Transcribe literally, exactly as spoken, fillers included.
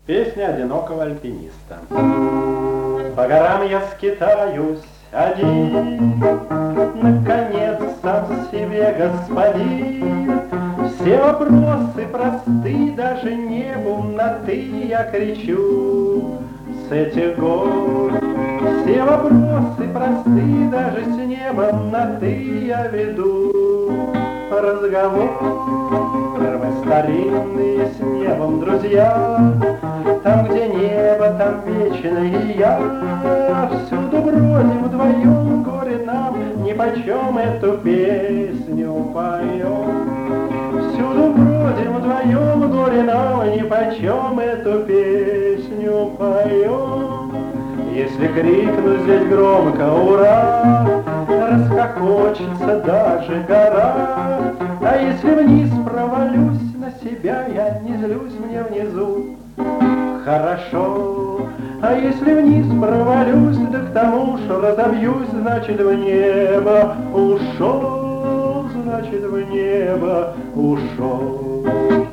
Песня одинокого альпиниста. По горам я скитаюсь один, наконец сам себе господин. Все вопросы просты, даже небу на «ты» я кричу с этих гор. Все вопросы просты, даже с небом на «ты» я веду разговор. Мы старинные с небом друзья, там, где небо, там вечное я. Всюду бродим вдвоем, горе нам нипочем эту песню поем. Всюду бродим вдвоем, горе нам нипочем эту песню поем. Если крикну здесь громко «Ура!», расхохочется даже гора. А если вниз провалюсь, на себя я не злюсь, мне внизу хорошо. А если вниз провалюсь, да к тому ж разобьюсь, значит в небо ушел, значит в небо ушел.